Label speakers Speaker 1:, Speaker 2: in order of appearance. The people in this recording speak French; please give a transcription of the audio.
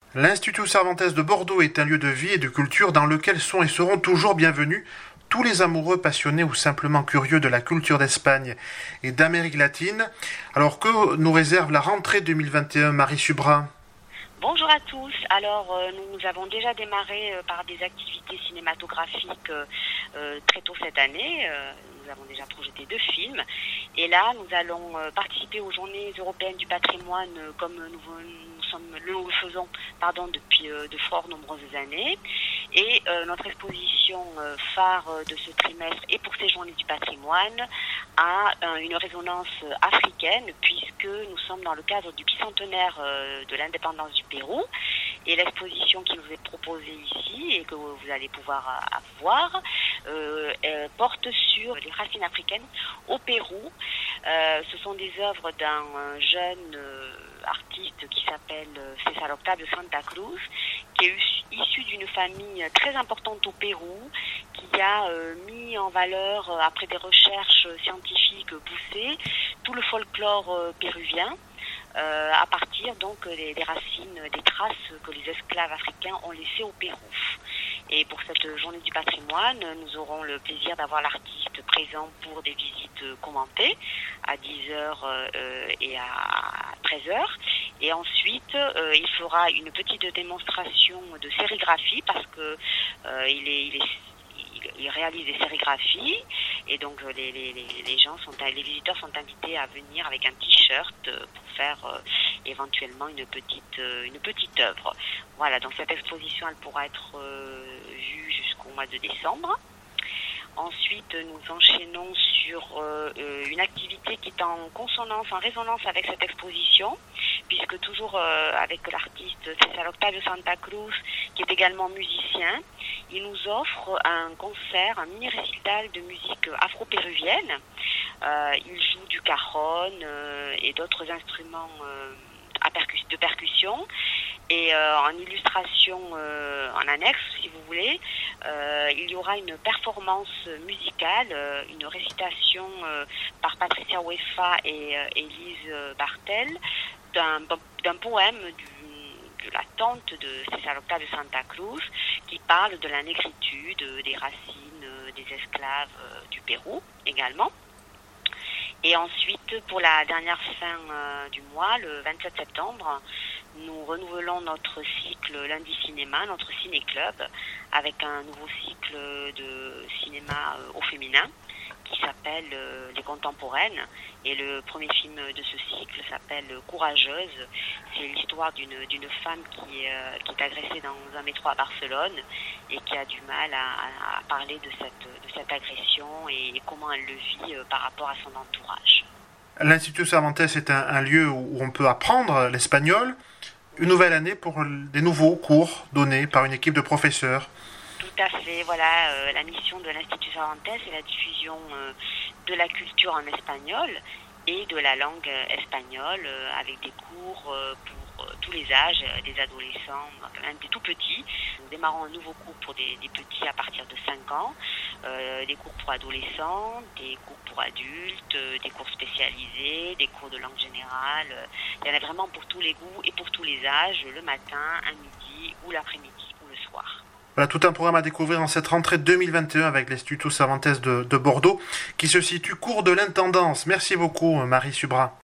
Speaker 1: L'Institut Cervantes de Bordeaux est un lieu de vie et de culture dans lequel sont et seront toujours bienvenus tous les amoureux, passionnés ou simplement curieux de la culture d'Espagne et d'Amérique latine. Alors que nous réserve la rentrée 2021, Marie Subra?
Speaker 2: Bonjour à tous. Alors, nous avons déjà démarré par des activités cinématographiques très tôt cette année. Nous avons déjà projeté 2 films. Et là, nous allons participer aux Journées européennes du patrimoine comme nous le faisons depuis de fort nombreuses années. Et notre exposition phare de ce trimestre et pour ces Journées du patrimoine a une résonance africaine puisque nous sommes dans le cadre du bicentenaire de l'indépendance du Pérou. Et l'exposition qui nous est proposée ici et que vous allez pouvoir voir porte sur les racines africaines au Pérou. Ce sont des œuvres d'un jeune artiste qui s'appelle César Octavio Santa Cruz, qui est issu d'une famille très importante au Pérou, qui a mis en valeur, après des recherches scientifiques poussées, tout le folklore péruvien, à partir donc des racines, des traces que les esclaves africains ont laissées au Pérou. Et pour cette journée du patrimoine, nous aurons le plaisir d'avoir l'artiste présent pour des visites commentées à 10h et à 13h. Et ensuite, il fera une petite démonstration de sérigraphie parce que il réalise des sérigraphies et donc les visiteurs sont invités à venir avec un t-shirt pour faire éventuellement une petite œuvre. Voilà, donc cette exposition elle pourra être vue jusqu'au mois de décembre. Ensuite, nous enchaînons sur une activité qui est en résonance avec cette exposition, puisque toujours avec l'artiste César Octavio Santa Cruz, qui est également musicien, il nous offre un concert, un mini-récital de musique afro-péruvienne. Il joue du cajon et d'autres instruments de percussion. Et en illustration, en annexe, si vous voulez, il y aura une performance musicale, une récitation par Patricia Uefa et Élise Bartel d'un poème de la tante de César Octavio Santa Cruz qui parle de la négritude, des racines des esclaves du Pérou également. Et ensuite, pour la dernière fin du mois, le 27 septembre, nous renouvelons notre cycle Lundi Cinéma, notre ciné-club, avec un nouveau cycle de cinéma au féminin qui s'appelle Les Contemporaines. Et le premier film de ce cycle s'appelle Courageuse. C'est l'histoire d'une femme qui est agressée dans un métro à Barcelone et qui a du mal à parler de cette agression et comment elle le vit par rapport à son entourage.
Speaker 1: L'Institut Cervantes est un lieu où on peut apprendre l'espagnol. Une nouvelle année pour des nouveaux cours donnés par une équipe de professeurs.
Speaker 2: Tout à fait, voilà, la mission de l'Institut Cervantes est la diffusion de la culture en espagnol et de la langue espagnole avec des cours pour tous les âges, des adolescents, même des tout petits. Nous démarrons un nouveau cours pour des petits à partir de 5 ans, des cours pour adolescents, des cours pour adultes, des cours spécialisés, des cours de langue générale. Il y en a vraiment pour tous les goûts et pour tous les âges, le matin, à midi ou l'après-midi ou le soir.
Speaker 1: Voilà tout un programme à découvrir en cette rentrée 2021 avec l'Institut Cervantes de Bordeaux qui se situe cours de l'Intendance. Merci beaucoup Marie Subra.